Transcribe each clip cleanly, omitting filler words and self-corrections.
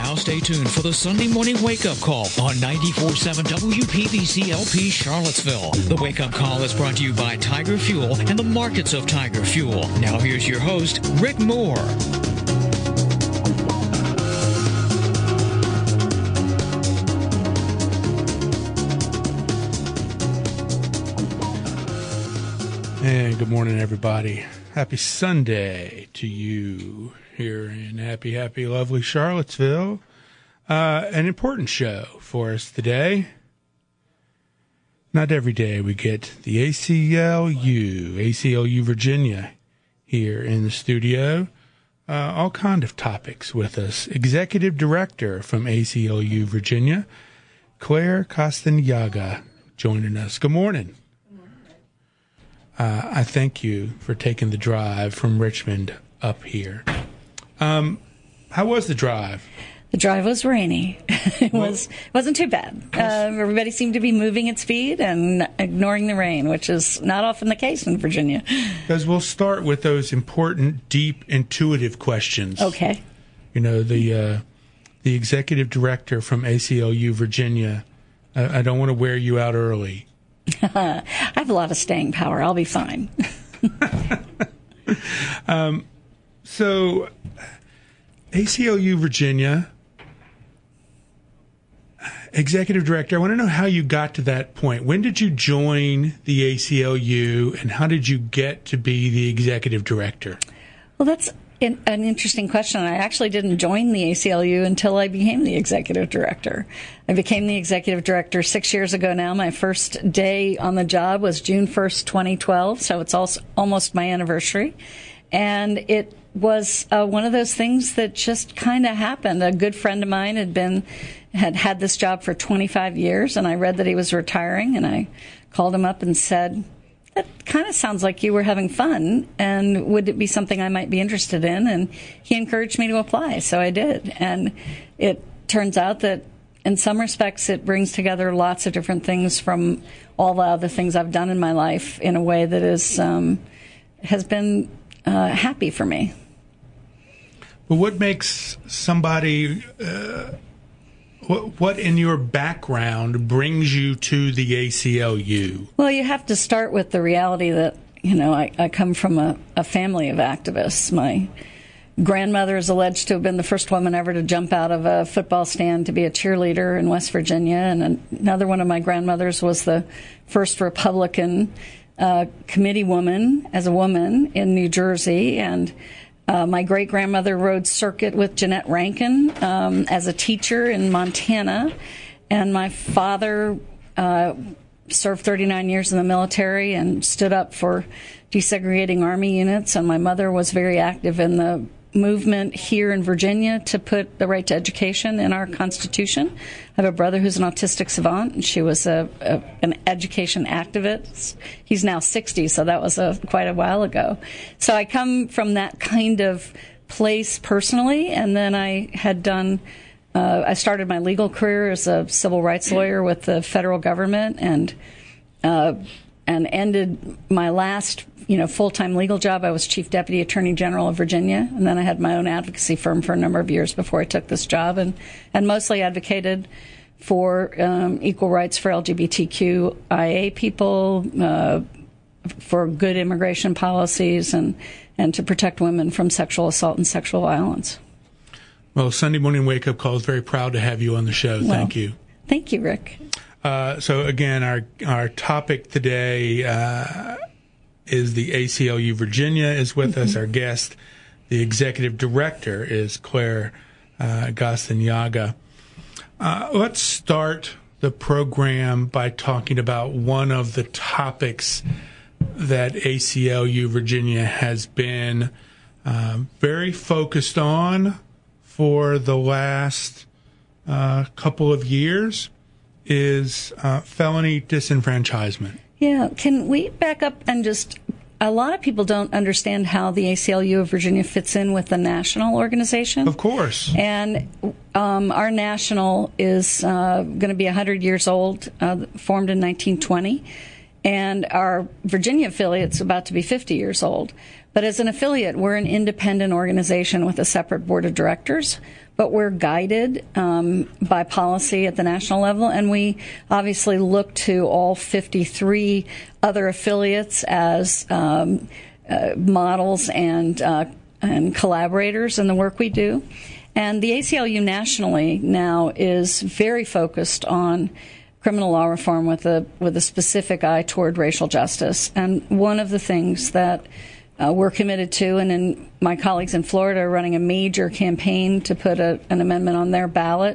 Now stay tuned for the Sunday morning wake-up call on 94.7 WPVC LP Charlottesville. The wake-up call is brought to you by Tiger Fuel and the markets of Tiger Fuel. Now here's your host, Rick Moore. And good morning, everybody. Happy Sunday to you here in happy, lovely Charlottesville. An important show for us today. Not every day we get the ACLU Virginia here in the studio. All kind of topics with us. Executive Director from ACLU Virginia, Claire Castañaga, joining us. Good morning. I thank you for taking the drive from Richmond up here. How was the drive? The drive was rainy. It wasn't too bad. Everybody seemed to be moving at speed and ignoring the rain, which is not often the case in Virginia. Because we'll start with those important, deep, intuitive questions. Okay. You know, the executive director from ACLU Virginia. I don't want to wear you out early. I have a lot of staying power. I'll be fine. So, ACLU Virginia, executive director, I want to know how you got to that point. When did you join the ACLU, and how did you get to be the executive director? Well, that's an interesting question. I actually didn't join the ACLU until I became the executive director. I became the executive director 6 years ago now. My first day on the job was June 1st, 2012, so it's also almost my anniversary. And it was one of those things that just kind of happened. A good friend of mine had this job for 25 years, and I read that he was retiring, and I called him up and said, "That kind of sounds like you were having fun, and would it be something I might be interested in?" And he encouraged me to apply, so I did. And it turns out that in some respects it brings together lots of different things from all the other things I've done in my life in a way that has been happy for me. But what makes somebody... What in your background brings you to the ACLU? Well, you have to start with the reality that, I come from a family of activists. My grandmother is alleged to have been the first woman ever to jump out of a football stand to be a cheerleader in West Virginia, and another one of my grandmothers was the first Republican committee woman as a woman in New Jersey, and my great-grandmother rode circuit with Jeanette Rankin as a teacher in Montana, and my father served 39 years in the military and stood up for desegregating Army units, and my mother was very active in the movement here in Virginia to put the right to education in our Constitution. I have a brother who's an autistic savant, and she was an education activist. He's now 60, so that was quite a while ago. So I come from that kind of place personally, and then I had done I started my legal career as a civil rights lawyer with the federal government, and ended my last full-time legal job. I was Chief Deputy Attorney General of Virginia, and then I had my own advocacy firm for a number of years before I took this job, and mostly advocated for equal rights for LGBTQIA people, for good immigration policies, and to protect women from sexual assault and sexual violence. Well, Sunday Morning Wake Up Call is very proud to have you on the show. Thank you. Thank you, Rick. So again, our topic today is the ACLU Virginia is with us. Our guest, the executive director, is Claire Castañaga. Let's start the program by talking about one of the topics that ACLU Virginia has been very focused on for the last couple of years. Is felony disenfranchisement. Yeah. Can we back up and a lot of people don't understand how the ACLU of Virginia fits in with the national organization. Of course. And our national is going to be 100 years old, formed in 1920. And our Virginia affiliate's about to be 50 years old. But as an affiliate, we're an independent organization with a separate board of directors. but we're guided by policy at the national level, and we obviously look to all 53 other affiliates as models and collaborators in the work we do. And the ACLU nationally now is very focused on criminal law reform with a specific eye toward racial justice. And one of the things that we're committed to, and my colleagues in Florida are running a major campaign to put an amendment on their ballot,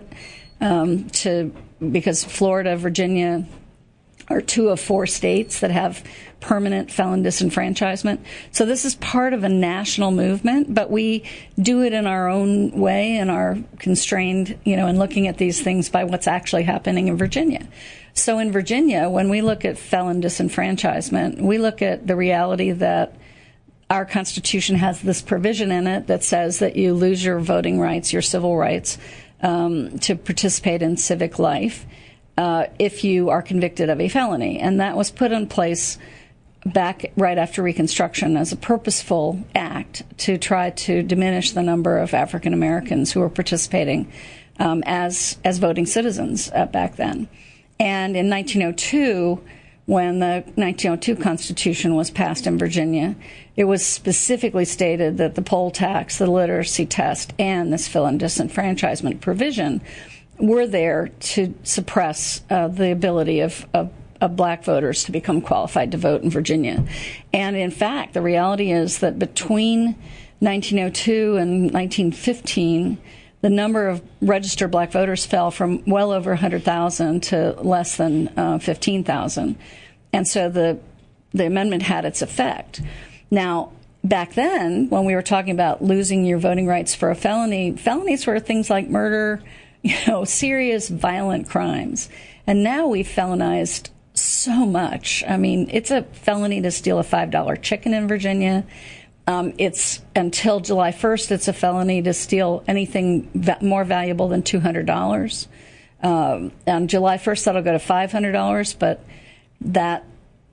because Florida, Virginia are 2 of 4 states that have permanent felon disenfranchisement. So this is part of a national movement, but we do it in our own way and are constrained, in looking at these things by what's actually happening in Virginia. So in Virginia, when we look at felon disenfranchisement, we look at the reality that our Constitution has this provision in it that says that you lose your voting rights, your civil rights, to participate in civic life if you are convicted of a felony. And that was put in place back right after Reconstruction as a purposeful act to try to diminish the number of African Americans who were participating as voting citizens back then. And in 1902, when the 1902 Constitution was passed in Virginia, it was specifically stated that the poll tax, the literacy test, and this felon disenfranchisement provision were there to suppress the ability of black voters to become qualified to vote in Virginia. And in fact, the reality is that between 1902 and 1915, the number of registered black voters fell from well over 100,000 to less than 15,000. And so the amendment had its effect. Now, back then, when we were talking about losing your voting rights for a felony, felonies were things like murder, serious violent crimes. And now we've felonized so much. I mean, it's a felony to steal a $5 chicken in Virginia. It's until July 1st, it's a felony to steal anything more valuable than $200. On July 1st, that'll go to $500, but that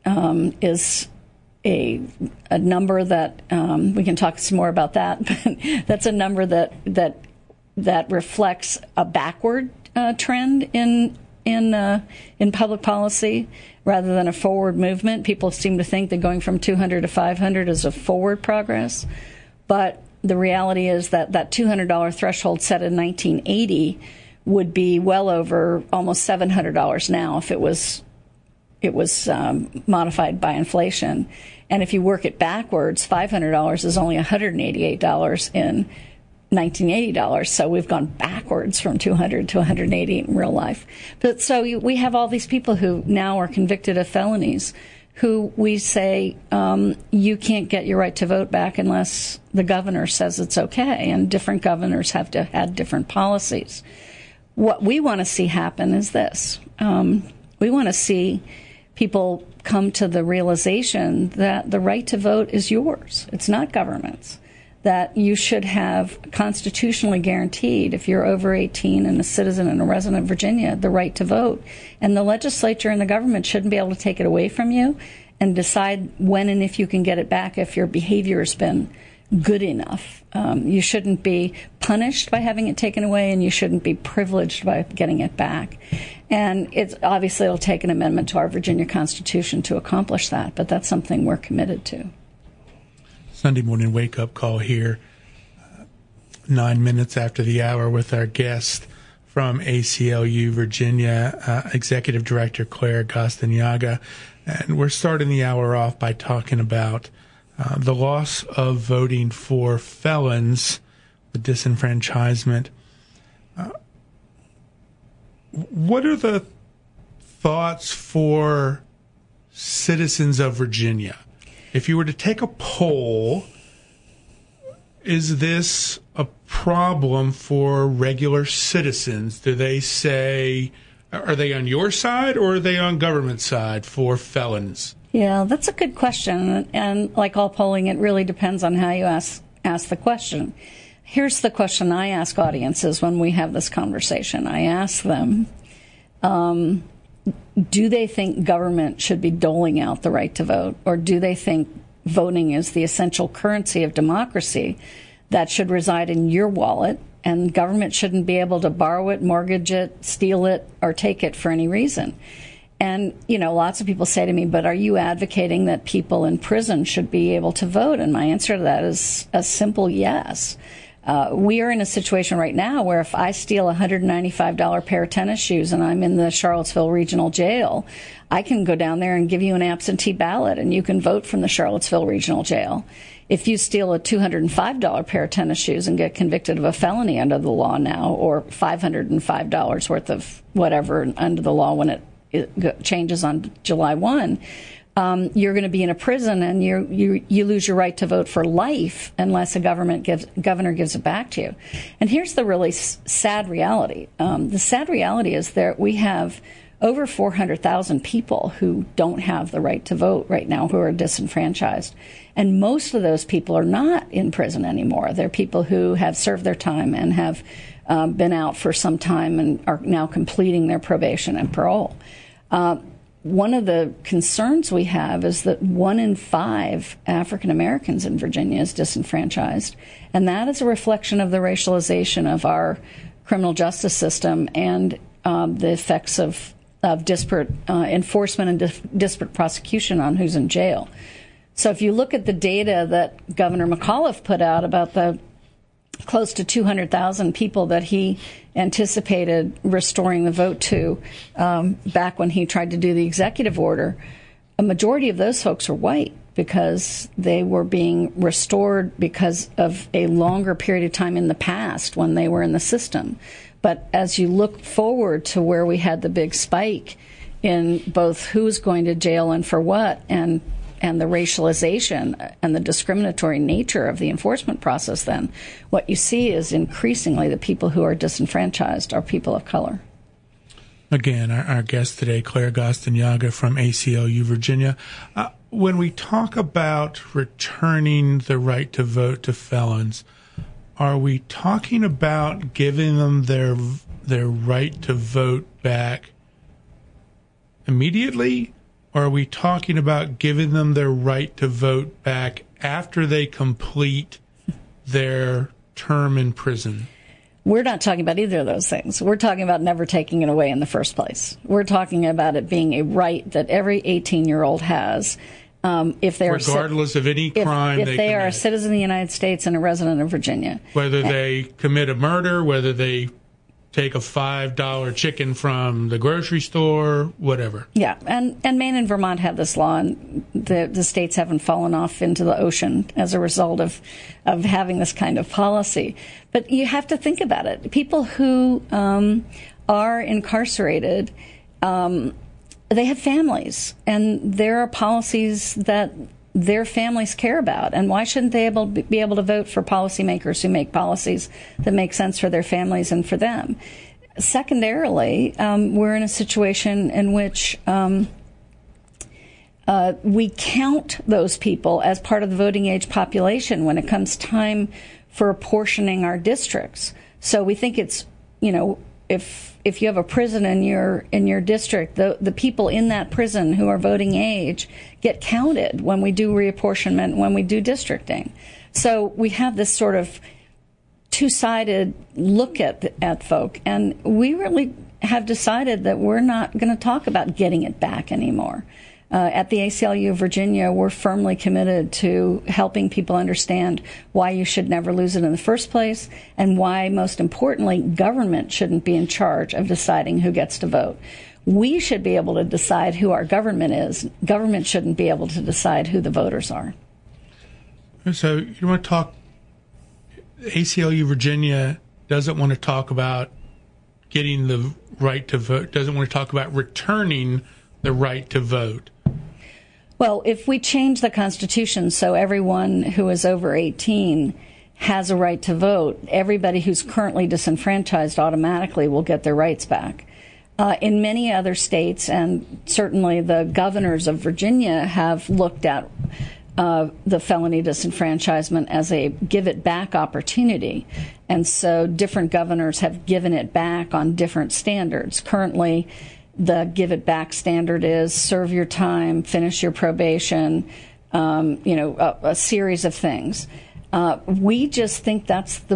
is a number that we can talk some more about that. But that's a number that reflects a backward trend in public policy rather than a forward movement. People seem to think that going from 200 to 500 is a forward progress, but the reality is that that $200 threshold set in 1980 would be well over almost $700 now if it was modified by inflation. And if you work it backwards, $500 is only $188 in $1980. So we've gone backwards from 200 to 180 in real life. But so we have all these people who now are convicted of felonies who we say, you can't get your right to vote back unless the governor says it's okay. And different governors have to had different policies. What we want to see happen is this. We want to see people come to the realization that the right to vote is yours. It's not government's. That you should have constitutionally guaranteed, if you're over 18 and a citizen and a resident of Virginia, the right to vote. And the legislature and the government shouldn't be able to take it away from you and decide when and if you can get it back if your behavior has been good enough. You shouldn't be punished by having it taken away, and you shouldn't be privileged by getting it back. And it'll take an amendment to our Virginia Constitution to accomplish that, but that's something we're committed to. Sunday morning wake-up call here, 9 minutes after the hour with our guest from ACLU Virginia, Executive Director Claire Gastineaga. And we're starting the hour off by talking about the loss of voting for felons, the disenfranchisement. What are the thoughts for citizens of Virginia? If you were to take a poll, is this a problem for regular citizens? Do they say, are they on your side or are they on government side for felons? Yeah, that's a good question. And like all polling, it really depends on how you ask the question. Here's the question I ask audiences when we have this conversation. I ask them, do they think government should be doling out the right to vote, or do they think voting is the essential currency of democracy that should reside in your wallet and government shouldn't be able to borrow it, mortgage it, steal it, or take it for any reason. And, lots of people say to me, but are you advocating that people in prison should be able to vote? And my answer to that is a simple yes. We are in a situation right now where if I steal a $195 pair of tennis shoes and I'm in the Charlottesville Regional Jail, I can go down there and give you an absentee ballot and you can vote from the Charlottesville Regional Jail. If you steal a $205 pair of tennis shoes and get convicted of a felony under the law now, or $505 worth of whatever under the law when it changes on July 1, you're going to be in a prison and you lose your right to vote for life unless a governor gives it back to you. And here's the really sad reality. The sad reality is that we have over 400,000 people who don't have the right to vote right now, who are disenfranchised. And most of those people are not in prison anymore. They're people who have served their time and have been out for some time and are now completing their probation and parole. One of the concerns we have is that 1 in 5 African Americans in Virginia is disenfranchised, and that is a reflection of the racialization of our criminal justice system and the effects of disparate enforcement and disparate prosecution on who's in jail. So if you look at the data that Governor McAuliffe put out about the close to 200,000 people that he anticipated restoring the vote to back when he tried to do the executive order, a majority of those folks are white because they were being restored because of a longer period of time in the past when they were in the system. But as you look forward to where we had the big spike in both who's going to jail and for what, and the racialization and the discriminatory nature of the enforcement process, then what you see is increasingly the people who are disenfranchised are people of color. Again, our guest today, Claire Gastineaga from ACLU Virginia. When we talk about returning the right to vote to felons, are we talking about giving them their right to vote back immediately? Or are we talking about giving them their right to vote back after they complete their term in prison? We're not talking about either of those things. We're talking about never taking it away in the first place. We're talking about it being a right that every 18-year-old has. If they regardless of any crime if they are a citizen of the United States and a resident of Virginia. Whether they commit a murder, whether they take a $5 chicken from the grocery store, whatever. Yeah, and Maine and Vermont have this law, and the states haven't fallen off into the ocean as a result of having this kind of policy. But you have to think about it. People who are incarcerated, they have families, and there are policies that their families care about. And why shouldn't they be able to vote for policymakers who make policies that make sense for their families and for them? Secondarily, we're in a situation in which we count those people as part of the voting age population when it comes time for apportioning our districts. So we think it's, if you have a prison in your district, the people in that prison who are voting age get counted when we do reapportionment, when we do districting. So we have this sort of two-sided look at folk, and we really have decided that we're not going to talk about getting it back anymore. At the ACLU of Virginia, we're firmly committed to helping people understand why you should never lose it in the first place, and why, most importantly, government shouldn't be in charge of deciding who gets to vote. We should be able to decide who our government is. Government shouldn't be able to decide who the voters are. So you want to talk, ACLU Virginia doesn't want to talk about getting the right to vote, doesn't want to talk about returning the right to vote. Well, if we change the Constitution so everyone who is over 18 has a right to vote, everybody who's currently disenfranchised automatically will get their rights back. In many other states, and certainly the governors of Virginia have looked at the felony disenfranchisement as a give-it-back opportunity. And so different governors have given it back on different standards. Currently, the give-it-back standard is serve your time, finish your probation, a series of things. We just think that's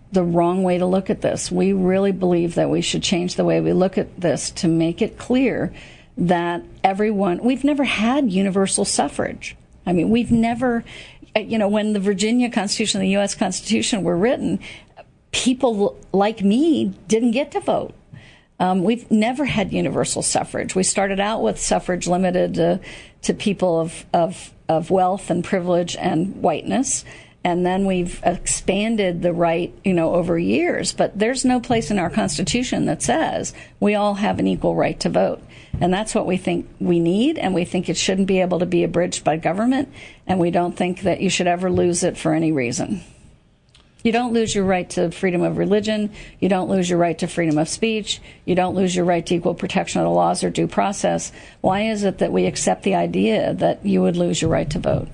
the wrong way to look at this. We really believe that we should change the way we look at this to make it clear that we've never had universal suffrage. I mean, we've never, when the Virginia Constitution and the U.S. Constitution were written, people like me didn't get to vote. We've never had universal suffrage. We started out with suffrage limited to people of wealth and privilege and whiteness. And then we've expanded the right, over years. But there's no place in our Constitution that says we all have an equal right to vote. And that's what we think we need. And we think it shouldn't be able to be abridged by government. And we don't think that you should ever lose it for any reason. You don't lose your right to freedom of religion. You don't lose your right to freedom of speech. You don't lose your right to equal protection of the laws or due process. Why is it that we accept the idea that you would lose your right to vote?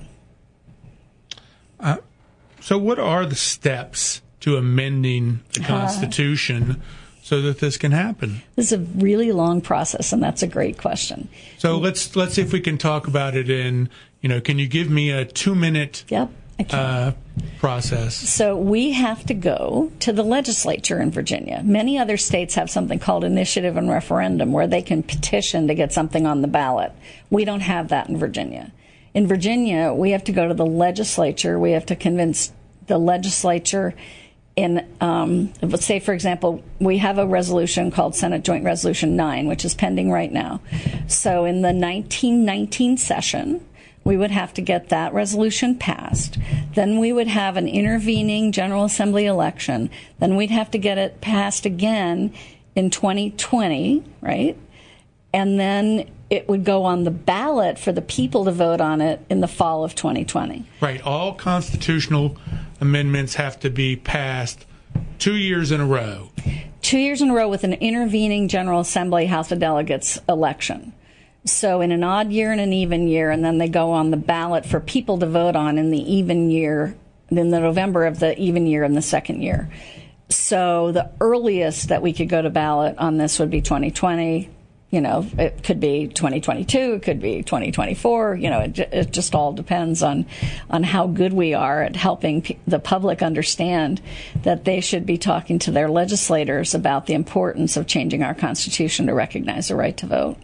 So what are the steps to amending the Constitution so that this can happen? This is a really long process, and that's a great question. So let's see if we can talk about it in, can you give me a 2-minute process? So we have to go to the legislature in Virginia. Many other states have something called initiative and referendum where they can petition to get something on the ballot. We don't have that in Virginia. In Virginia, we have to go to the legislature. We have to convince the legislature in, let's say, for example, we have a resolution called Senate Joint Resolution 9, which is pending right now. So in the 1919 session, we would have to get that resolution passed. Then we would have an intervening General Assembly election. Then we'd have to get it passed again in 2020, right? And then it would go on the ballot for the people to vote on it in the fall of 2020. Right. All constitutional amendments have to be passed 2 years in a row. 2 years in a row with an intervening General Assembly House of Delegates election. So in an odd year and an even year, and then they go on the ballot for people to vote on in the even year, in the November of the even year in the second year. So the earliest that we could go to ballot on this would be 2020. It could be 2022, it could be 2024. It just all depends on how good we are at helping the public understand that they should be talking to their legislators about the importance of changing our Constitution to recognize the right to vote.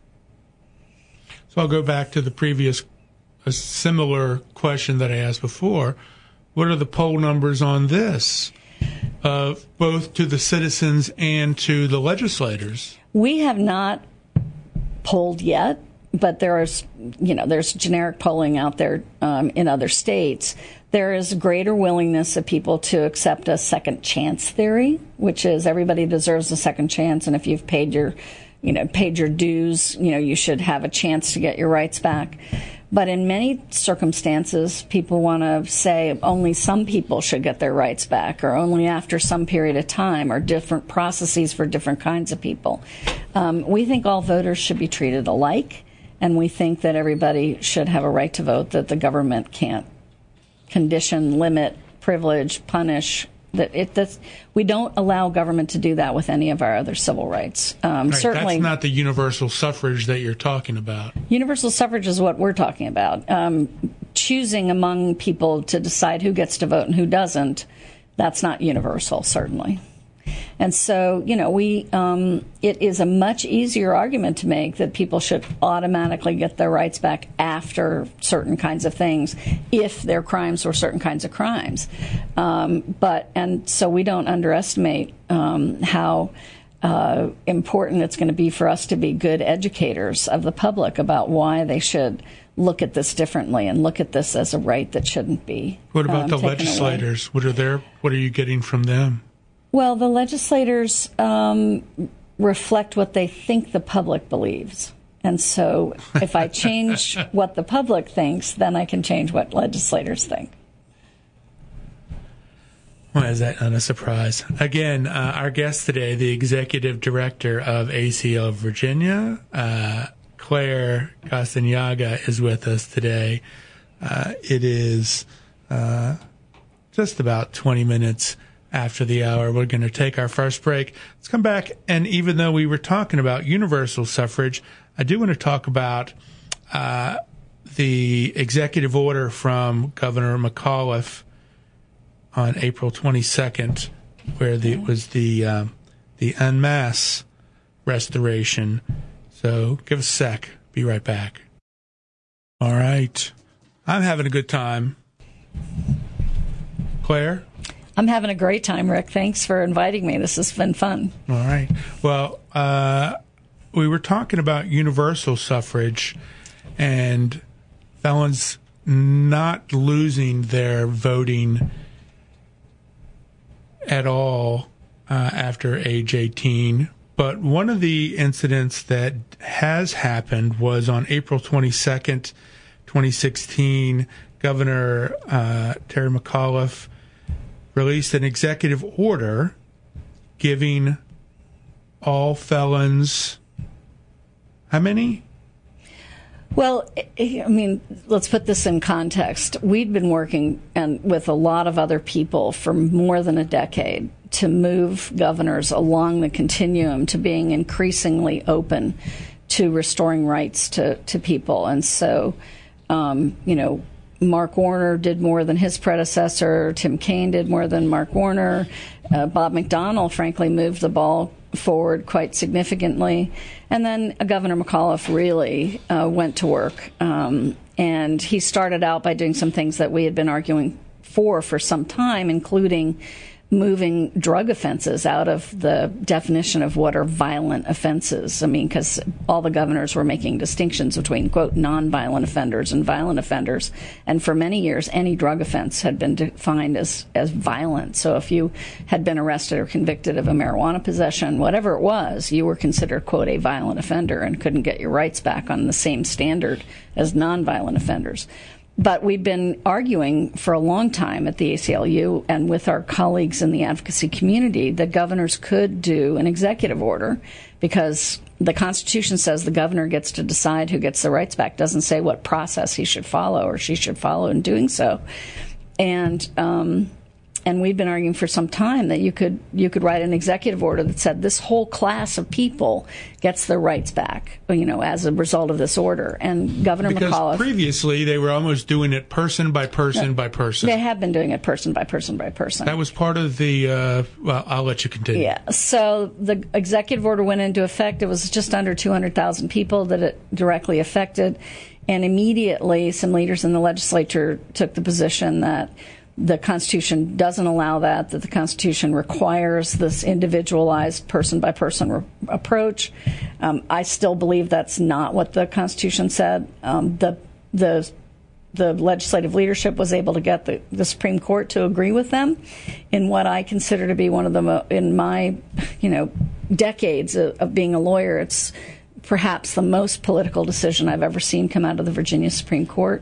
So I'll go back to a similar question that I asked before. What are the poll numbers on this, both to the citizens and to the legislators? We have not polled yet, but there's generic polling out there in other states. There is greater willingness of people to accept a second chance theory, which is everybody deserves a second chance, and if you've paid your dues, you should have a chance to get your rights back. But in many circumstances, people want to say only some people should get their rights back, or only after some period of time, or different processes for different kinds of people. We think all voters should be treated alike, and we think that everybody should have a right to vote, that the government can't condition, limit, privilege, punish. We don't allow government to do that with any of our other civil rights. Right, certainly, that's not the universal suffrage that you're talking about. Universal suffrage is what we're talking about. Choosing among people to decide who gets to vote and who doesn't, that's not universal, certainly. And so, it is a much easier argument to make that people should automatically get their rights back after certain kinds of things, if their crimes were certain kinds of crimes. And so we don't underestimate how important it's going to be for us to be good educators of the public about why they should look at this differently and look at this as a right that shouldn't be. What about the legislators? What are you getting from them? Well, the legislators reflect what they think the public believes. And so if I change what the public thinks, then I can change what legislators think. Why is that not a surprise? Again, our guest today, the executive director of ACL Virginia, Claire Castañaga, is with us today. It is just about 20 minutes after the hour. We're going to take our first break. Let's come back, and even though we were talking about universal suffrage, I do want to talk about the executive order from Governor McAuliffe on April 22nd where it was the en masse restoration. So give us a sec. Be right back. All right. I'm having a good time. Claire? I'm having a great time, Rick. Thanks for inviting me. This has been fun. All right. Well, we were talking about universal suffrage and felons not losing their voting at all after age 18. But one of the incidents that has happened was on April 22nd, 2016, Governor Terry McAuliffe released an executive order giving all felons, how many? Well, I mean, let's put this in context. We'd been working with a lot of other people for more than a decade to move governors along the continuum to being increasingly open to restoring rights to people. And so, Mark Warner did more than his predecessor. Tim Kaine did more than Mark Warner. Bob McDonnell, frankly, moved the ball forward quite significantly. And then Governor McAuliffe really went to work. And he started out by doing some things that we had been arguing for some time, including moving drug offenses out of the definition of what are violent offenses. I mean, because all the governors were making distinctions between, quote, nonviolent offenders and violent offenders. And for many years, any drug offense had been defined as violent. So if you had been arrested or convicted of a marijuana possession, whatever it was, you were considered, quote, a violent offender and couldn't get your rights back on the same standard as nonviolent offenders. But we've been arguing for a long time at the ACLU and with our colleagues in the advocacy community that governors could do an executive order, because the Constitution says the governor gets to decide who gets the rights back. It doesn't say what process he should follow or she should follow in doing so. And we've been arguing for some time that you could write an executive order that said this whole class of people gets their rights back, as a result of this order. And Governor McAuliffe, because previously they were almost doing it person by person by person. They have been doing it person by person by person. That was part of the. Well, I'll let you continue. Yeah. So the executive order went into effect. It was just under 200,000 people that it directly affected, and immediately some leaders in the legislature took the position that the Constitution doesn't allow that the Constitution requires this individualized person-by-person approach. I still believe that's not what the Constitution said. The legislative leadership was able to get the Supreme Court to agree with them in what I consider to be one of the, in my, decades of being a lawyer, it's perhaps the most political decision I've ever seen come out of the Virginia Supreme Court.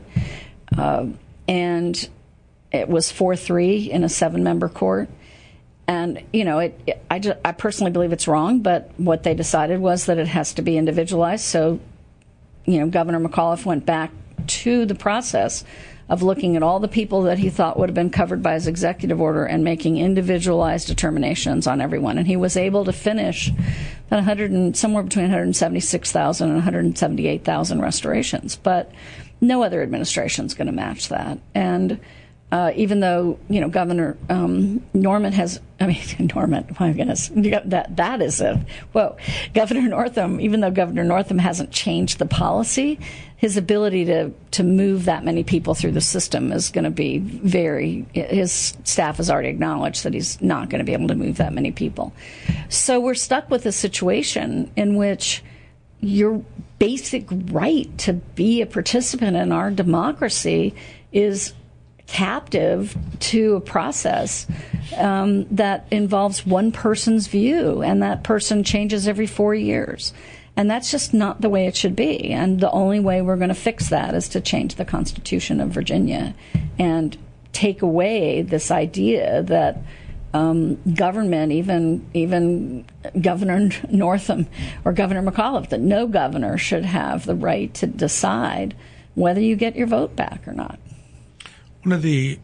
And it was 4-3 in a 7-member court. And, I personally believe it's wrong, but what they decided was that it has to be individualized. So, Governor McAuliffe went back to the process of looking at all the people that he thought would have been covered by his executive order and making individualized determinations on everyone. And he was able to finish somewhere between 176,000 and 178,000 restorations. But no other administration is going to match that. And even though, Governor Norman has, Norman, my goodness, that is it. Whoa. Governor Northam, even though Governor Northam hasn't changed the policy, his ability to move that many people through the system is going to be his staff has already acknowledged that he's not going to be able to move that many people. So we're stuck with a situation in which your basic right to be a participant in our democracy is captive to a process that involves one person's view, and that person changes every 4 years. And that's just not the way it should be. And the only way we're going to fix that is to change the Constitution of Virginia and take away this idea that government, even Governor Northam or Governor McAuliffe, that no governor should have the right to decide whether you get your vote back or not. One of the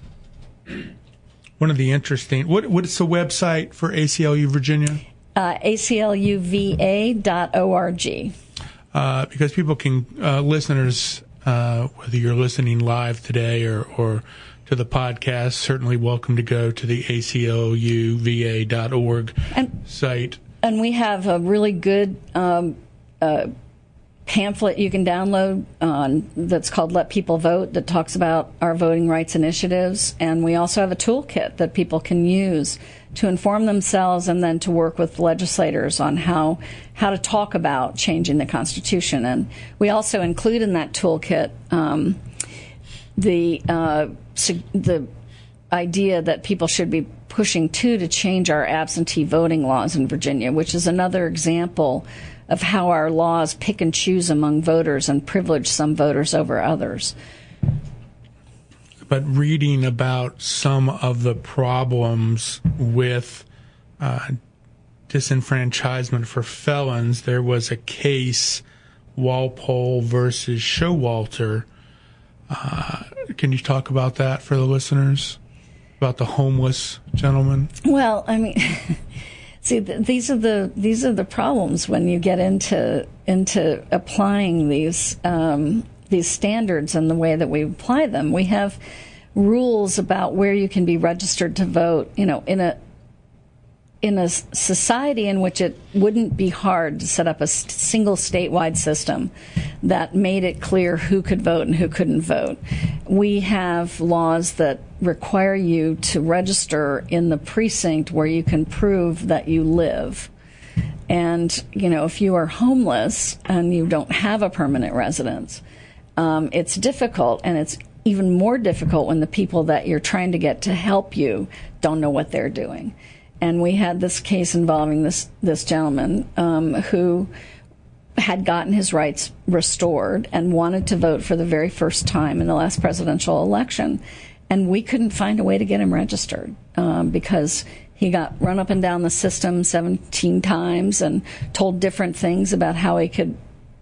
interesting, what's the website for ACLU Virginia? ACLUVA.org. Because people can, listeners, whether you're listening live today or to the podcast, certainly welcome to go to the ACLUVA.org site. And we have a really good pamphlet you can download that's called Let People Vote, that talks about our voting rights initiatives. And we also have a toolkit that people can use to inform themselves and then to work with legislators on how to talk about changing the Constitution. And we also include in that toolkit the idea that people should be pushing to change our absentee voting laws in Virginia, which is another example of how our laws pick and choose among voters and privilege some voters over others. But reading about some of the problems with disenfranchisement for felons, there was a case, Walpole versus Showalter. Can you talk about that for the listeners? About the homeless gentleman? Well, I mean, see, these are the problems when you get into applying these standards and the way that we apply them. We have rules about where you can be registered to vote, in a society in which it wouldn't be hard to set up a single statewide system that made it clear who could vote and who couldn't vote. We have laws that require you to register in the precinct where you can prove that you live. And, if you are homeless and you don't have a permanent residence, it's difficult, and it's even more difficult when the people that you're trying to get to help you don't know what they're doing. And we had this case involving this gentleman who had gotten his rights restored and wanted to vote for the very first time in the last presidential election. And we couldn't find a way to get him registered because he got run up and down the system 17 times and told different things about how he could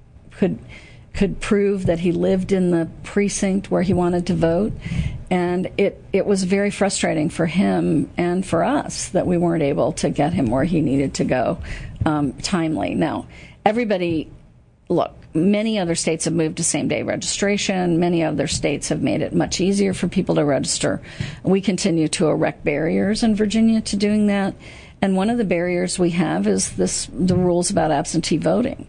prove that he lived in the precinct where he wanted to vote. And it was very frustrating for him and for us that we weren't able to get him where he needed to go timely. Now, many other states have moved to same-day registration. Many other states have made it much easier for people to register. We continue to erect barriers in Virginia to doing that. And one of the barriers we have is the rules about absentee voting.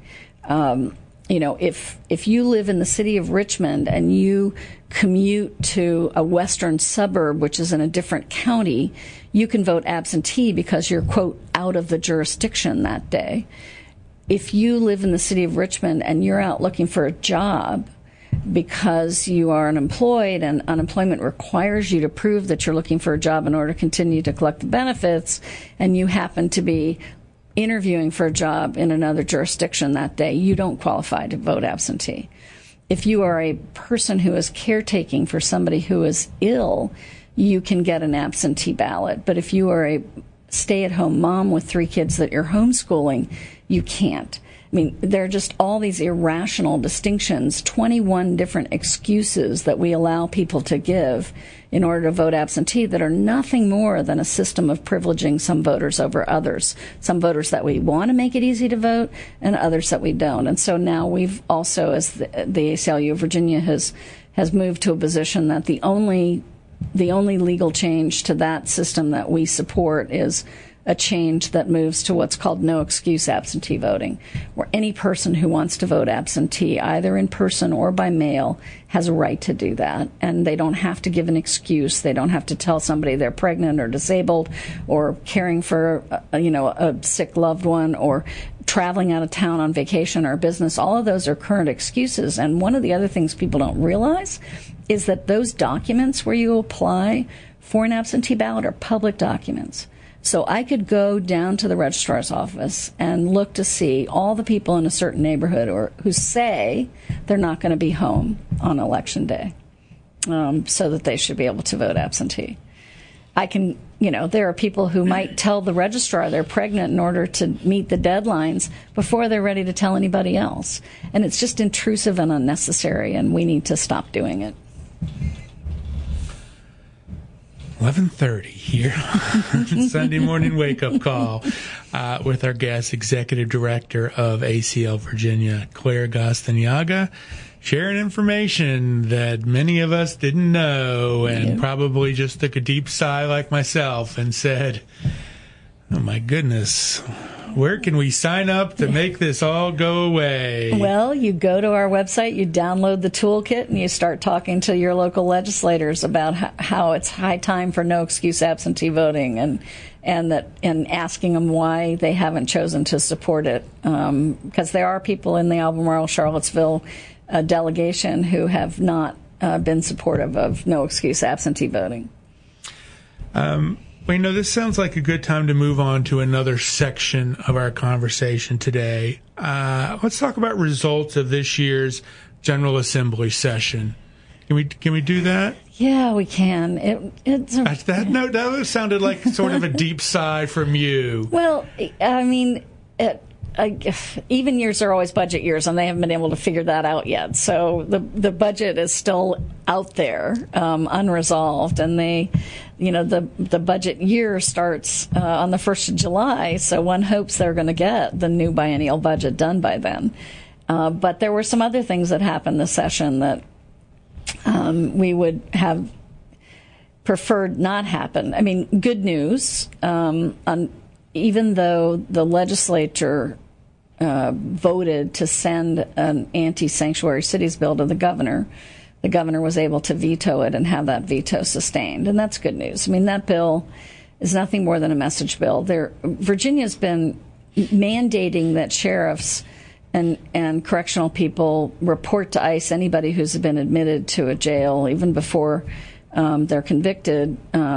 If you live in the city of Richmond and you commute to a western suburb, which is in a different county, you can vote absentee because you're, quote, out of the jurisdiction that day. If you live in the city of Richmond and you're out looking for a job because you are unemployed and unemployment requires you to prove that you're looking for a job in order to continue to collect the benefits, and you happen to be interviewing for a job in another jurisdiction that day, you don't qualify to vote absentee. If you are a person who is caretaking for somebody who is ill, you can get an absentee ballot. But if you are a stay-at-home mom with 3 kids that you're homeschooling, you can't. I mean, there are just all these irrational distinctions, 21 different excuses that we allow people to give in order to vote absentee that are nothing more than a system of privileging some voters over others, some voters that we want to make it easy to vote and others that we don't. And so now we've also, as the ACLU of Virginia has moved to a position that the only legal change to that system that we support is a change that moves to what's called no excuse absentee voting, where any person who wants to vote absentee, either in person or by mail, has a right to do that. And they don't have to give an excuse. They don't have to tell somebody they're pregnant or disabled or caring for a sick loved one or traveling out of town on vacation or business. All of those are current excuses. And one of the other things people don't realize is that those documents where you apply for an absentee ballot are public documents. So I could go down to the registrar's office and look to see all the people in a certain neighborhood or who say they're not going to be home on election day, so that they should be able to vote absentee. I can, there are people who might tell the registrar they're pregnant in order to meet the deadlines before they're ready to tell anybody else. And it's just intrusive and unnecessary, and we need to stop doing it. 11:30 here, Sunday morning wake-up call with our guest, Executive Director of ACL Virginia, Claire Gastineaga. sharing information that many of us didn't know and probably just took a deep sigh like myself and said, oh, my goodness, where can we sign up to make this all go away? Well, you go to our website, you download the toolkit, and you start talking to your local legislators about how it's high time for no excuse absentee voting and asking them why they haven't chosen to support it. Because there are people in the Albemarle Charlottesville delegation who have not been supportive of no excuse absentee voting. Well, this sounds like a good time to move on to another section of our conversation today. Let's talk about results of this year's General Assembly session. Can we do that? Yeah, we can. That sounded like sort of a deep sigh from you. Well, I mean, even years are always budget years, and they haven't been able to figure that out yet. So the budget is still out there, unresolved, and the budget year starts on the 1st of July. So one hopes they're going to get the new biennial budget done by then. But there were some other things that happened this session that we would have preferred not happen. I mean, good news. Even though the legislature voted to send an anti-sanctuary cities bill to the governor was able to veto it and have that veto sustained. And that's good news. I mean, that bill is nothing more than a message bill. Virginia's been mandating that sheriffs and correctional people report to ICE anybody who's been admitted to a jail, even before they're convicted,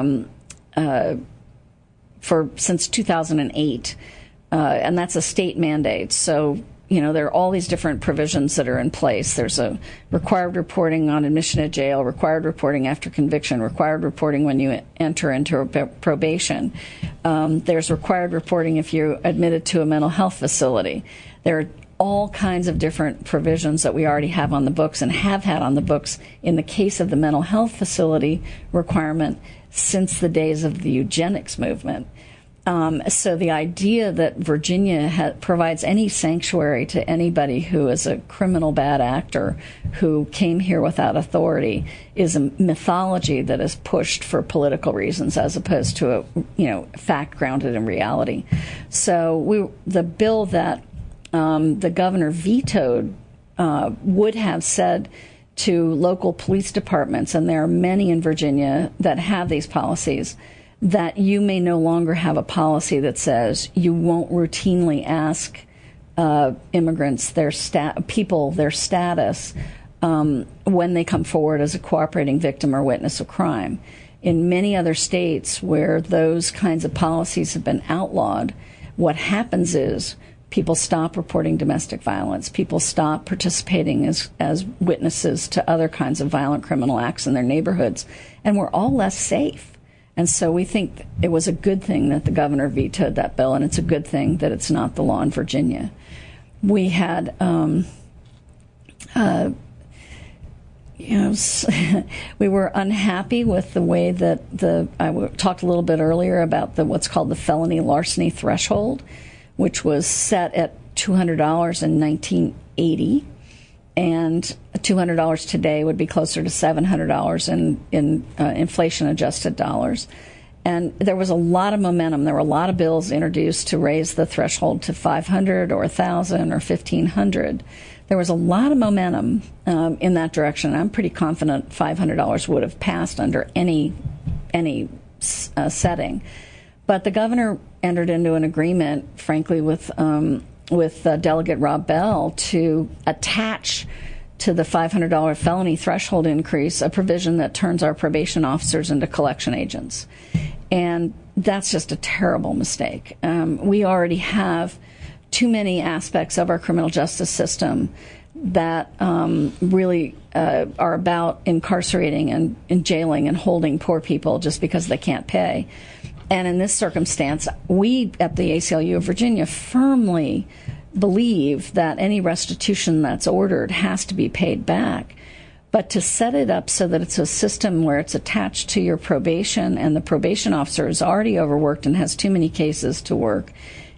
since 2008, and that's a state mandate. So, there are all these different provisions that are in place. There's a required reporting on admission to jail, required reporting after conviction, required reporting when you enter into a probation. There's required reporting if you're admitted to a mental health facility. There are all kinds of different provisions that we already have on the books and have had on the books in the case of the mental health facility requirement since the days of the eugenics movement. So the idea that Virginia provides any sanctuary to anybody who is a criminal bad actor who came here without authority is a mythology that is pushed for political reasons as opposed to a fact grounded in reality. So the bill that the governor vetoed would have said to local police departments, and there are many in Virginia that have these policies, that you may no longer have a policy that says you won't routinely ask immigrants their status when they come forward as a cooperating victim or witness of crime. In many other states where those kinds of policies have been outlawed, what happens is people stop reporting domestic violence. People stop participating as witnesses to other kinds of violent criminal acts in their neighborhoods, and we're all less safe. And so we think it was a good thing that the governor vetoed that bill, and it's a good thing that it's not the law in Virginia. We had, we were unhappy with the way that I talked a little bit earlier about what's called the felony larceny threshold, which was set at $200 in 1980. And $200 today would be closer to $700 in inflation-adjusted dollars. And there was a lot of momentum. There were a lot of bills introduced to raise the threshold to $500 or $1,000 or $1,500. There was a lot of momentum in that direction. I'm pretty confident $500 would have passed under any setting. But the governor entered into an agreement, frankly, with Delegate Rob Bell to attach to the $500 felony threshold increase a provision that turns our probation officers into collection agents. And that's just a terrible mistake. We already have too many aspects of our criminal justice system that really are about incarcerating and jailing and holding poor people just because they can't pay. And in this circumstance, we at the ACLU of Virginia firmly believe that any restitution that's ordered has to be paid back. But to set it up so that it's a system where it's attached to your probation and the probation officer is already overworked and has too many cases to work,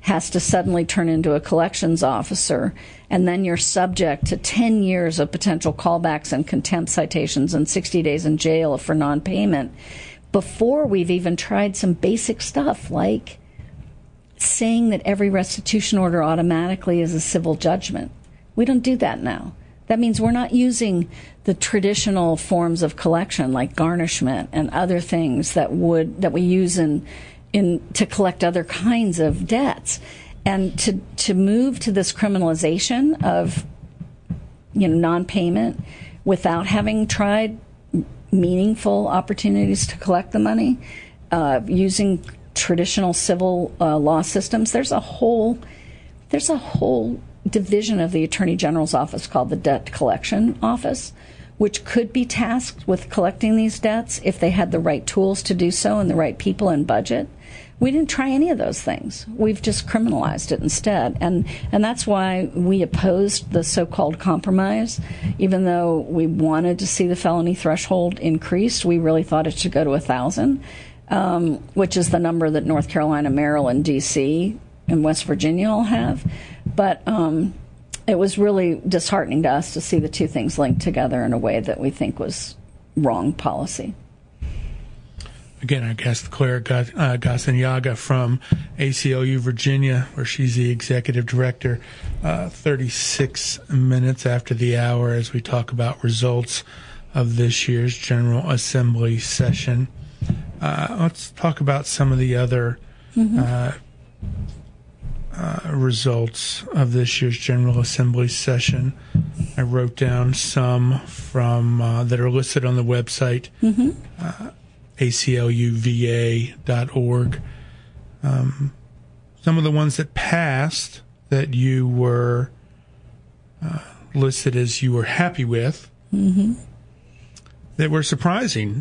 has to suddenly turn into a collections officer, and then you're subject to 10 years of potential callbacks and contempt citations and 60 days in jail for non-payment, before we've even tried some basic stuff like saying that every restitution order automatically is a civil judgment. We don't do that now. That means we're not using the traditional forms of collection like garnishment and other things that we use to collect other kinds of debts. And to move to this criminalization of non-payment without having tried meaningful opportunities to collect the money using traditional civil law systems, there's a whole division of the Attorney General's office called the Debt Collection Office, which could be tasked with collecting these debts if they had the right tools to do so and the right people and budget. We didn't try any of those things. We've just criminalized it instead. And that's why we opposed the so-called compromise. Even though we wanted to see the felony threshold increased, we really thought it should go to 1,000, which is the number that North Carolina, Maryland, D.C., and West Virginia all have. But it was really disheartening to us to see the two things linked together in a way that we think was wrong policy. Again, our guest, Claire Gassaniaga from ACLU Virginia, where she's the executive director, 36 minutes after the hour as we talk about results of this year's General Assembly session. Let's talk about some of the other results of this year's General Assembly session. I wrote down some from that are listed on the website. ACLUVA.org. Some of the ones that passed that you were listed as you were happy with, that were surprising.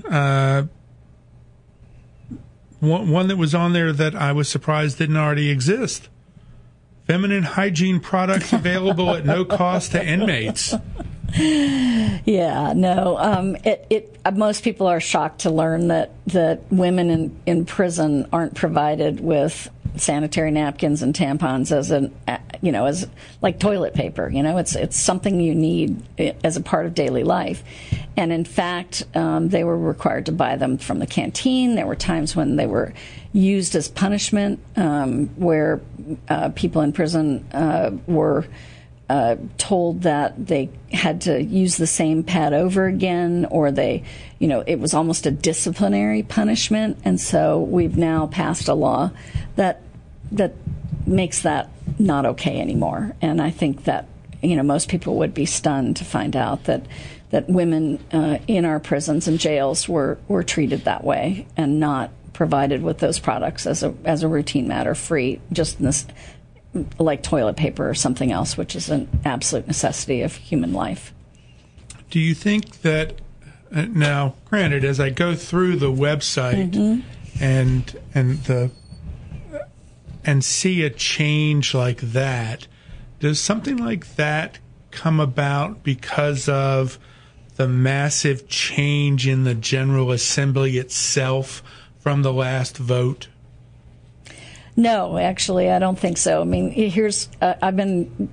One that was on there that I was surprised didn't already exist. Feminine hygiene products available at no cost to inmates. Yeah, no. Most people are shocked to learn that women in prison aren't provided with sanitary napkins and tampons as like toilet paper. It's something you need as a part of daily life. And in fact, they were required to buy them from the canteen. There were times when they were used as punishment, where people in prison were told that they had to use the same pad over again, or it was almost a disciplinary punishment. And so we've now passed a law that makes that not okay anymore. And I think that, most people would be stunned to find out that women in our prisons and jails were treated that way and not provided with those products as a routine matter, free, just in this, like toilet paper or something else, which is an absolute necessity of human life. Do you think that, now, granted, as I go through the website and see a change like that, does something like that come about because of the massive change in the General Assembly itself from the last vote? No, actually, I don't think so. I mean, I've been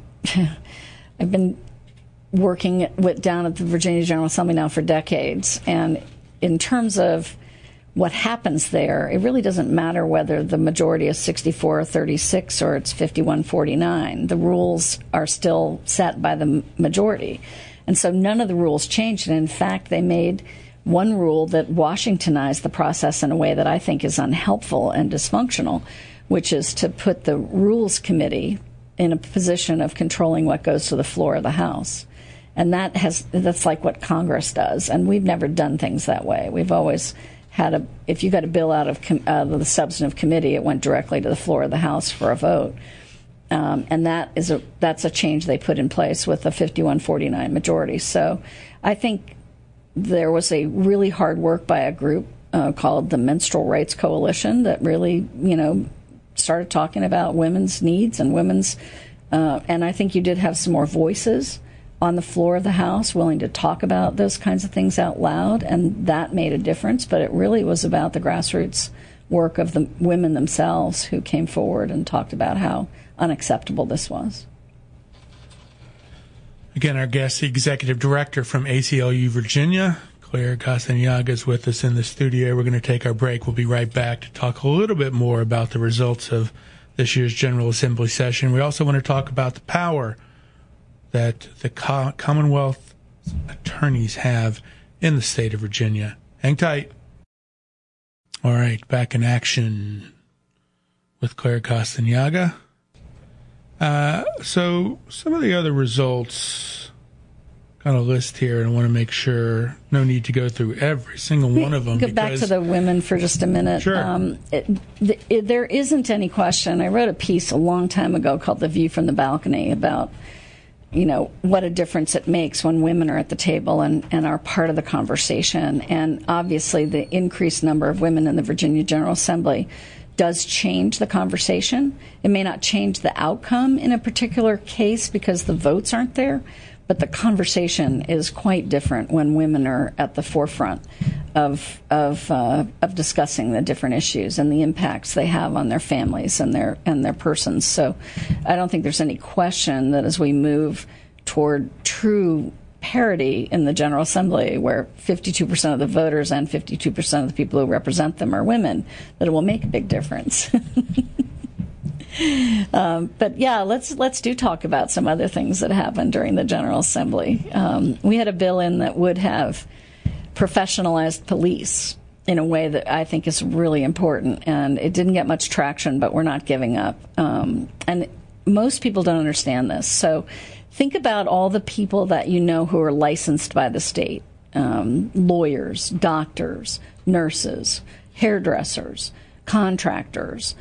working down at the Virginia General Assembly now for decades, and in terms of what happens there, it really doesn't matter whether the majority is 64-36 or it's 51-49. The rules are still set by the majority, and so none of the rules changed. And in fact, they made one rule that Washingtonized the process in a way that I think is unhelpful and dysfunctional, which is to put the Rules Committee in a position of controlling what goes to the floor of the House. And that's like what Congress does. And we've never done things that way. We've always had if you got a bill out of the substantive committee, it went directly to the floor of the House for a vote. And that's a change they put in place with a 51-49 majority. So I think there was a really hard work by a group called the Menstrual Rights Coalition that really, started talking about women's needs and women's, and I think you did have some more voices on the floor of the House willing to talk about those kinds of things out loud, and that made a difference. But it really was about the grassroots work of the women themselves who came forward and talked about how unacceptable this was. Again, our guest, the executive director from ACLU Virginia, Claire Castañaga, is with us in the studio. We're going to take our break. We'll be right back to talk a little bit more about the results of this year's General Assembly session. We also want to talk about the power that the Commonwealth attorneys have in the state of Virginia. Hang tight. All right, back in action with Claire Castañaga. So some of the other results kind of list here, and I want to make sure, no need to go through every single one of them. Go back to the women for just a minute. Sure. There isn't any question. I wrote a piece a long time ago called The View from the Balcony about, what a difference it makes when women are at the table and are part of the conversation. And obviously the increased number of women in the Virginia General Assembly does change the conversation. It may not change the outcome in a particular case because the votes aren't there, but the conversation is quite different when women are at the forefront of discussing the different issues and the impacts they have on their families and their persons. So I don't think there's any question that as we move toward true parity in the General Assembly, where 52% of the voters and 52% of the people who represent them are women, that it will make a big difference. But yeah, let's do talk about some other things that happened during the General Assembly. We had a bill in that would have professionalized police in a way that I think is really important, and it didn't get much traction, but we're not giving up. And most people don't understand this. So think about all the people that who are licensed by the state: lawyers, doctors, nurses, hairdressers, contractors,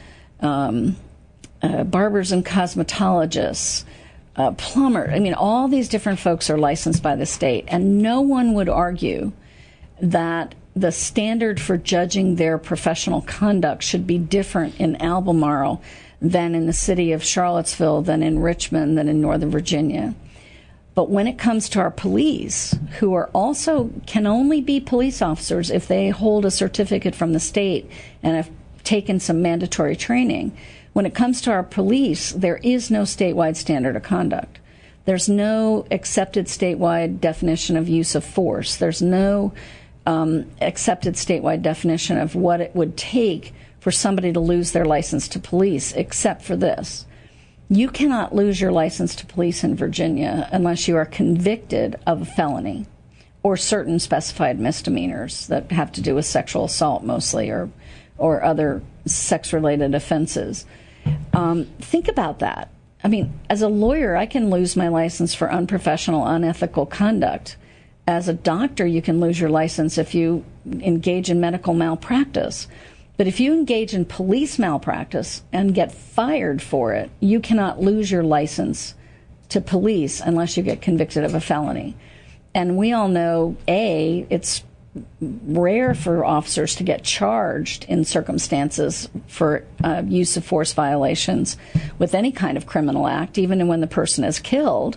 barbers and cosmetologists, plumbers. I mean, all these different folks are licensed by the state, and no one would argue that the standard for judging their professional conduct should be different in Albemarle than in the city of Charlottesville, than in Richmond, than in Northern Virginia. But when it comes to our police, who are also can only be police officers if they hold a certificate from the state and have taken some mandatory training, when it comes to our police, there is no statewide standard of conduct. There's no accepted statewide definition of use of force. There's no accepted statewide definition of what it would take for somebody to lose their license to police, except for this. You cannot lose your license to police in Virginia unless you are convicted of a felony or certain specified misdemeanors that have to do with sexual assault mostly, or other sex-related offenses. Think about that. I mean, as a lawyer, I can lose my license for unprofessional, unethical conduct. As a doctor, you can lose your license if you engage in medical malpractice. But if you engage in police malpractice and get fired for it, you cannot lose your license to police unless you get convicted of a felony. And we all know, it's rare for officers to get charged in circumstances for use of force violations with any kind of criminal act, even when the person is killed.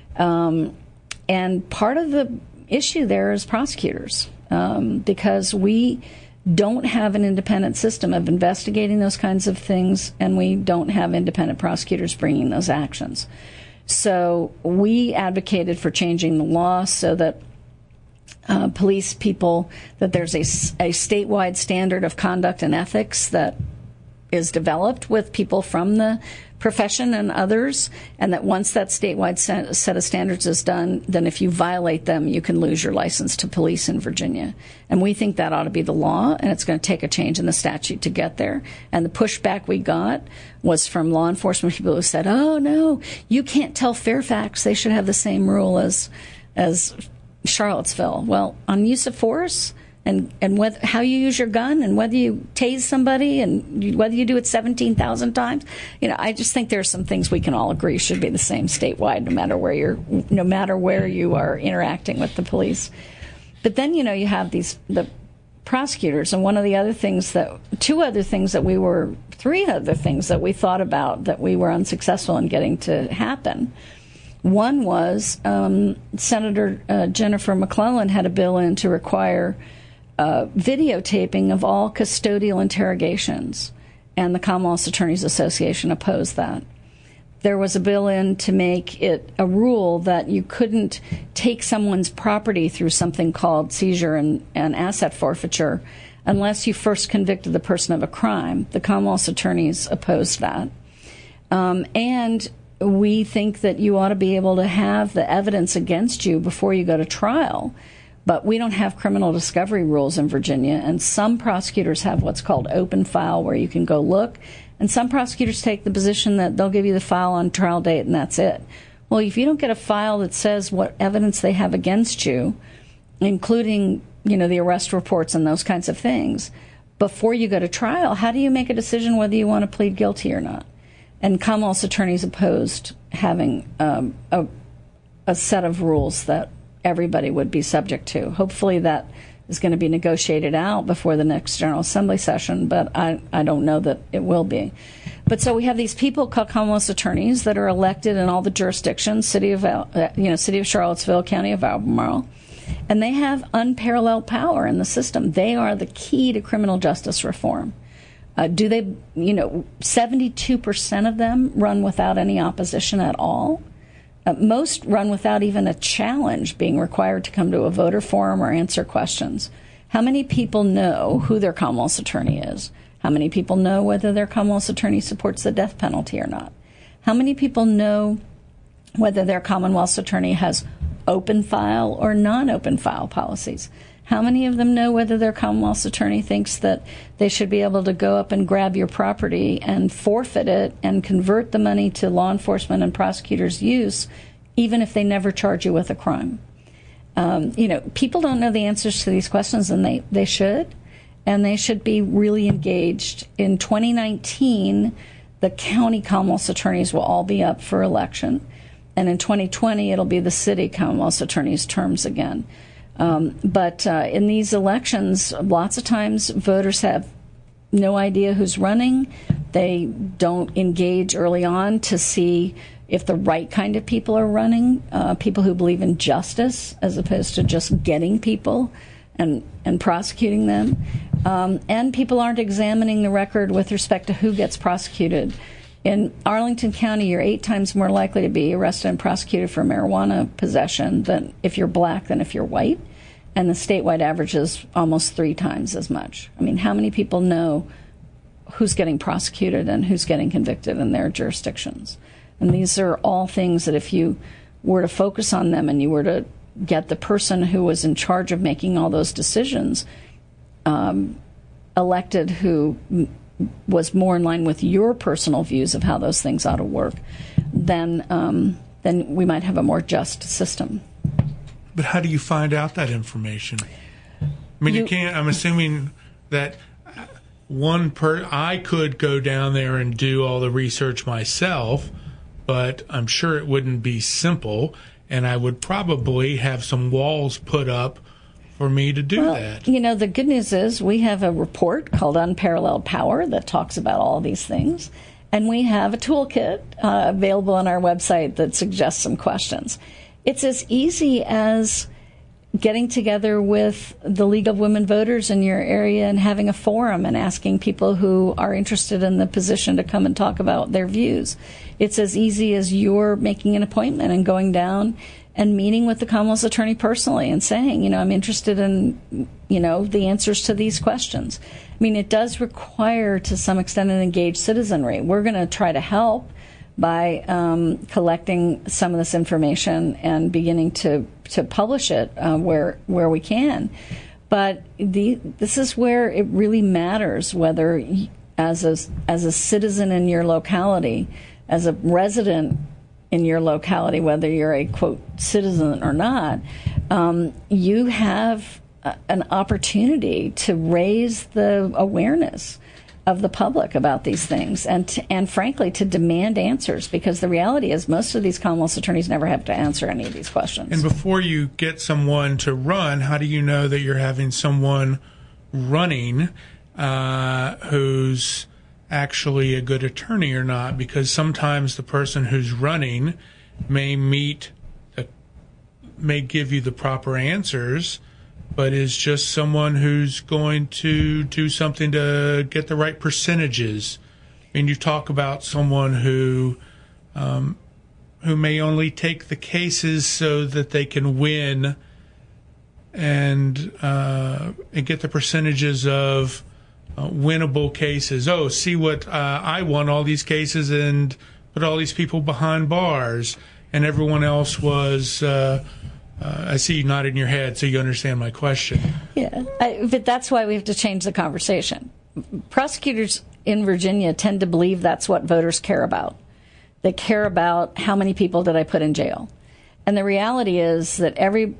And part of the issue there is prosecutors, because we don't have an independent system of investigating those kinds of things, and we don't have independent prosecutors bringing those actions. So we advocated for changing the law so that police people, that there's a statewide standard of conduct and ethics that is developed with people from the profession and others, and that once that statewide set of standards is done, then if you violate them, you can lose your license to police in Virginia. And we think that ought to be the law, and it's going to take a change in the statute to get there. And the pushback we got was from law enforcement people who said, oh, no, you can't tell Fairfax they should have the same rule as Charlottesville. Well, on use of force and how you use your gun and whether you tase somebody and whether you do it 17,000 times, I just think there are some things we can all agree should be the same statewide, no matter where you are interacting with the police. But then you have the prosecutors, and three other things that we thought about that we were unsuccessful in getting to happen. One was Senator Jennifer McClellan had a bill in to require videotaping of all custodial interrogations, and the Commonwealth's Attorneys Association opposed that. There was a bill in to make it a rule that you couldn't take someone's property through something called seizure and asset forfeiture unless you first convicted the person of a crime. The Commonwealth's attorneys opposed that. And we think that you ought to be able to have the evidence against you before you go to trial. But we don't have criminal discovery rules in Virginia, and some prosecutors have what's called open file where you can go look, and some prosecutors take the position that they'll give you the file on trial date and that's it. Well, if you don't get a file that says what evidence they have against you, including, the arrest reports and those kinds of things, before you go to trial, how do you make a decision whether you want to plead guilty or not? And Commonwealth's attorneys opposed having a set of rules that everybody would be subject to. Hopefully that is going to be negotiated out before the next General Assembly session, but I don't know that it will be. But so we have these people called Commonwealth's attorneys that are elected in all the jurisdictions, city of Charlottesville, county of Albemarle, and they have unparalleled power in the system. They are the key to criminal justice reform. 72% of them run without any opposition at all. Most run without even a challenge being required to come to a voter forum or answer questions. How many people know who their Commonwealth's attorney is? How many people know whether their Commonwealth's attorney supports the death penalty or not? How many people know whether their Commonwealth's attorney has open file or non-open file policies? How many of them know whether their Commonwealth's attorney thinks that they should be able to go up and grab your property and forfeit it and convert the money to law enforcement and prosecutors' use, even if they never charge you with a crime? People don't know the answers to these questions, and they should. And they should be really engaged. In 2019, the county Commonwealth's attorneys will all be up for election. And in 2020, it'll be the city Commonwealth's attorneys' terms again. But in these elections, lots of times voters have no idea who's running. They don't engage early on to see if the right kind of people are running, people who believe in justice as opposed to just getting people and prosecuting them. And people aren't examining the record with respect to who gets prosecuted. In Arlington County, you're 8 times more likely to be arrested and prosecuted for marijuana possession than if you're black than if you're white. And the statewide average is almost 3 times as much. I mean, how many people know who's getting prosecuted and who's getting convicted in their jurisdictions? And these are all things that if you were to focus on them and you were to get the person who was in charge of making all those decisions elected who was more in line with your personal views of how those things ought to work, then we might have a more just system. But how do you find out that information? I mean, you can't. I'm assuming that I could go down there and do all the research myself, but I'm sure it wouldn't be simple, and I would probably have some walls put up for me to do that. The good news is we have a report called Unparalleled Power that talks about all these things, and we have a toolkit available on our website that suggests some questions. It's as easy as getting together with the League of Women Voters in your area and having a forum and asking people who are interested in the position to come and talk about their views. It's as easy as you're making an appointment and going down and meeting with the Commonwealth's attorney personally and saying, I'm interested in, the answers to these questions. I mean, it does require, to some extent, an engaged citizenry. We're going to try to help by collecting some of this information and beginning to publish it where we can. But this is where it really matters whether, as a citizen in your locality, as a resident in your locality, whether you're a, quote, citizen or not, you have an opportunity to raise the awareness of the public about these things and frankly, to demand answers, because the reality is most of these Commonwealth's attorneys never have to answer any of these questions. And before you get someone to run, how do you know that you're having someone running who's actually a good attorney or not? Because sometimes the person who's running may give you the proper answers, but is just someone who's going to do something to get the right percentages. I mean, you talk about someone who may only take the cases so that they can win and get the percentages of winnable cases. Oh, see what I won all these cases and put all these people behind bars, and everyone else was. I see you nodding your head, so you understand my question. Yeah, but that's why we have to change the conversation. Prosecutors in Virginia tend to believe that's what voters care about. They care about how many people did I put in jail. And the reality is that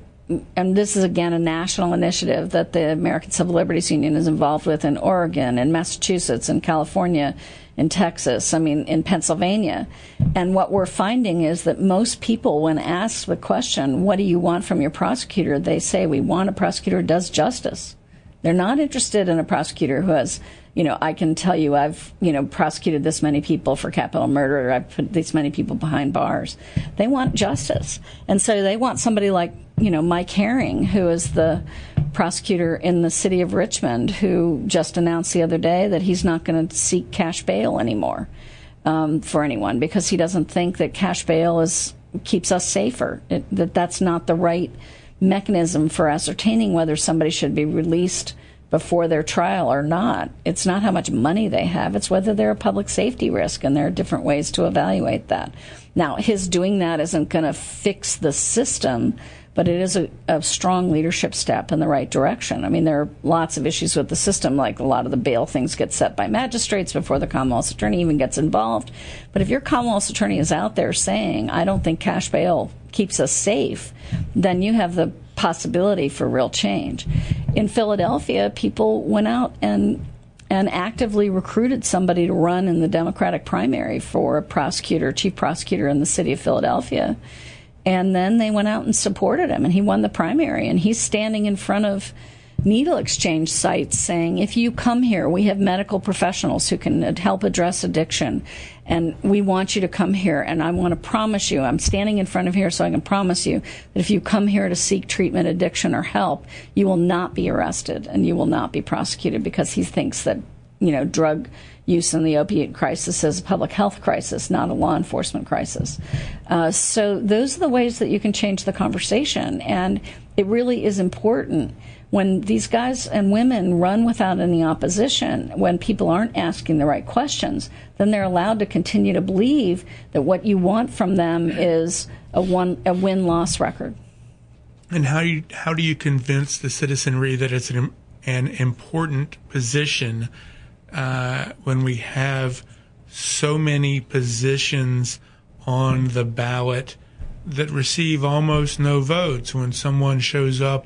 and this is again a national initiative that the American Civil Liberties Union is involved with in Oregon, in Massachusetts, in California, in Texas, in Pennsylvania. And what we're finding is that most people, when asked the question, what do you want from your prosecutor, they say, we want a prosecutor who does justice. They're not interested in a prosecutor who has, I can tell you I've, prosecuted this many people for capital murder, or I've put this many people behind bars. They want justice. And so they want somebody like, Mike Herring, who is the prosecutor in the city of Richmond, who just announced the other day that he's not going to seek cash bail anymore for anyone, because he doesn't think that cash bail keeps us safer, that's not the right mechanism for ascertaining whether somebody should be released before their trial or not. It's not how much money they have, it's whether they're a public safety risk, and there are different ways to evaluate that. Now, his doing that isn't going to fix the system, but it is a strong leadership step in the right direction. There are lots of issues with the system, like a lot of the bail things get set by magistrates before the Commonwealth's attorney even gets involved. But if your Commonwealth's attorney is out there saying, I don't think cash bail keeps us safe, then you have the possibility for real change. In Philadelphia, people went out and actively recruited somebody to run in the Democratic primary for a chief prosecutor in the city of Philadelphia. And then they went out and supported him, and he won the primary. And he's standing in front of needle exchange sites saying, if you come here, we have medical professionals who can help address addiction, and we want you to come here. And I want to promise you, I'm standing in front of here so I can promise you that if you come here to seek treatment, addiction, or help, you will not be arrested and you will not be prosecuted, because he thinks that, drug use in the opiate crisis is a public health crisis, not a law enforcement crisis. So those are the ways that you can change the conversation. And it really is important when these guys and women run without any opposition, when people aren't asking the right questions, then they're allowed to continue to believe that what you want from them is a win-loss record. And how do you convince the citizenry that it's an important position when we have so many positions on the ballot that receive almost no votes? When someone shows up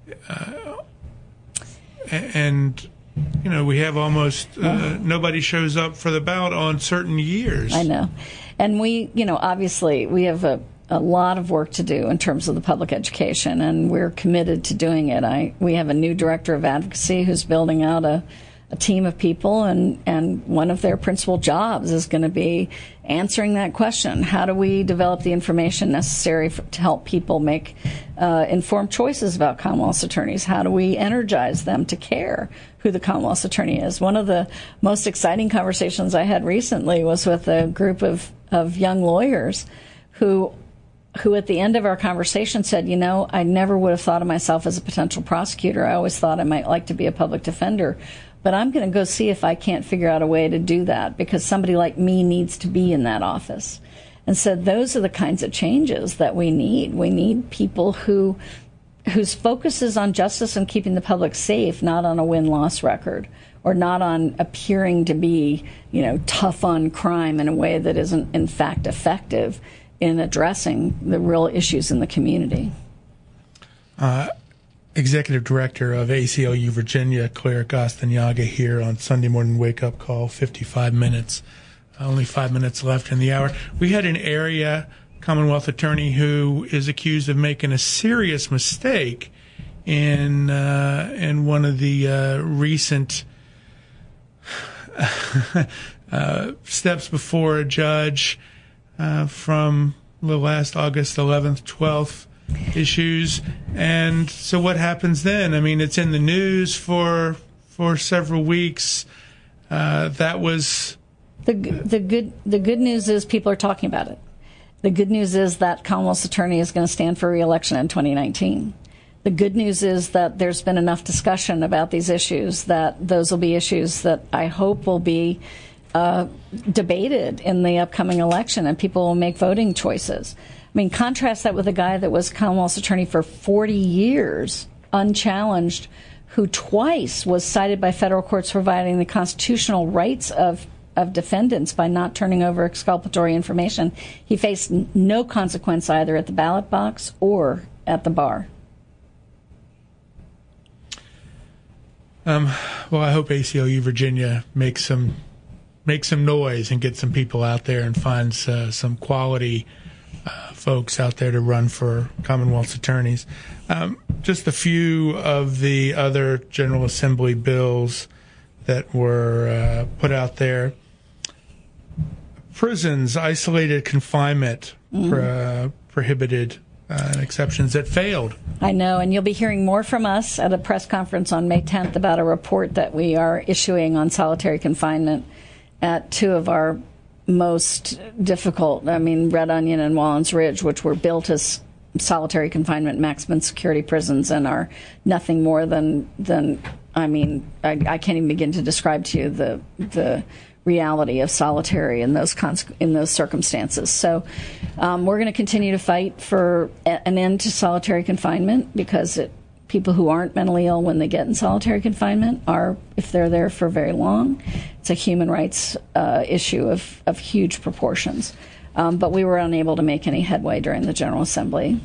and we have almost nobody shows up for the ballot on certain years. I know. And we, obviously we have a lot of work to do in terms of the public education, and we're committed to doing it. We have a new director of advocacy who's building out a team of people, and one of their principal jobs is going to be answering that question. How do we develop the information necessary to help people make informed choices about Commonwealth's attorneys? How do we energize them to care who the Commonwealth's attorney is? One of the most exciting conversations I had recently was with a group of young lawyers who at the end of our conversation said, I never would have thought of myself as a potential prosecutor. I always thought I might like to be a public defender. But I'm going to go see if I can't figure out a way to do that, because somebody like me needs to be in that office. And so those are the kinds of changes that we need. We need people whose focus is on justice and keeping the public safe, not on a win-loss record, or not on appearing to be, tough on crime in a way that isn't, in fact, effective in addressing the real issues in the community. Executive Director of ACLU Virginia, Claire Castañaga, here on Sunday Morning Wake Up Call, 55 minutes. Only 5 minutes left in the hour. We had an area Commonwealth attorney who is accused of making a serious mistake in one of the recent steps before a judge from the last August 11th, 12th issues. And so what happens then? I mean, it's in the news for several weeks. That was the good news is people are talking about it. The good news is that Commonwealth's attorney is going to stand for re-election in 2019. The good news is that there's been enough discussion about these issues that those will be issues that I hope will be debated in the upcoming election, and people will make voting choices. I mean, contrast that with a guy that was Commonwealth's attorney for 40 years, unchallenged, who twice was cited by federal courts for violating the constitutional rights of defendants by not turning over exculpatory information. He faced no consequence either at the ballot box or at the bar. Well, I hope ACLU Virginia makes some noise and get some people out there and finds some quality folks out there to run for Commonwealth's attorneys. Just a few of the other General Assembly bills that were put out there. Prisons, isolated confinement, prohibited exceptions that failed. I know, and you'll be hearing more from us at a press conference on May 10th about a report that we are issuing on solitary confinement at two of our most difficult, Red Onion and Wallens Ridge, which were built as solitary confinement maximum security prisons and are nothing more than I can't even begin to describe to you the reality of solitary in those circumstances. So we're going to continue to fight for an end to solitary confinement, because people who aren't mentally ill when they get in solitary confinement are, if they're there for very long, it's a human rights issue of huge proportions. But we were unable to make any headway during the General Assembly,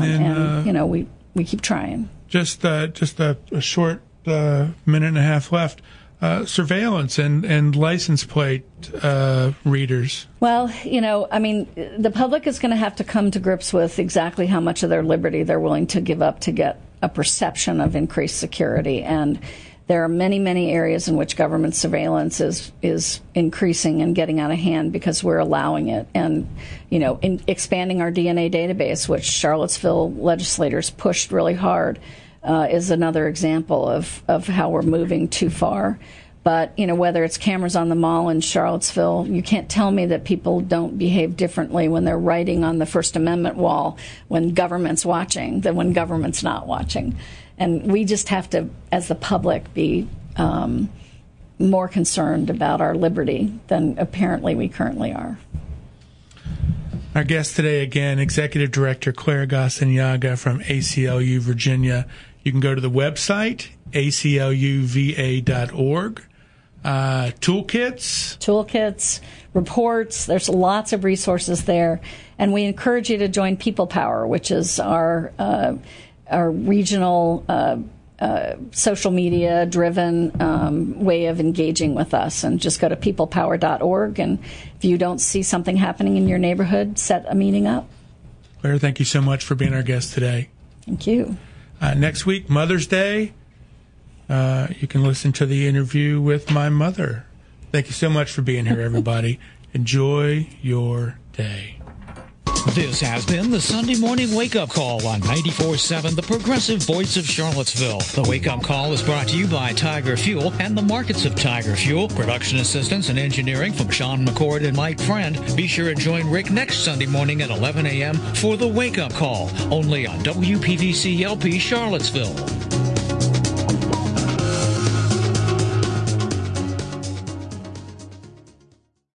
we keep trying. Just a short minute and a half left. Surveillance and license plate readers. Well, the public is going to have to come to grips with exactly how much of their liberty they're willing to give up to get a perception of increased security. And there are many, many areas in which government surveillance is increasing and getting out of hand because we're allowing it. And, in expanding our DNA database, which Charlottesville legislators pushed really hard, is another example of how we're moving too far. But, whether it's cameras on the mall in Charlottesville, you can't tell me that people don't behave differently when they're writing on the First Amendment wall when government's watching than when government's not watching. And we just have to, as the public, be more concerned about our liberty than apparently we currently are. Our guest today, again, Executive Director Claire Gastineaga from ACLU Virginia. You can go to the website, acluva.org. Toolkits, reports. There's lots of resources there. And we encourage you to join People Power, which is our regional social media-driven way of engaging with us. And just go to peoplepower.org. And if you don't see something happening in your neighborhood, set a meeting up. Claire, thank you so much for being our guest today. Thank you. Next week, Mother's Day. You can listen to the interview with my mother. Thank you so much for being here, everybody. Enjoy your day. This has been the Sunday Morning Wake Up Call on 94.7, the progressive voice of Charlottesville. The Wake Up Call is brought to you by Tiger Fuel and the markets of Tiger Fuel. Production assistance and engineering from Sean McCord and Mike Friend. Be sure and join Rick next Sunday morning at 11 a.m. for the Wake Up Call, only on WPVC LP Charlottesville.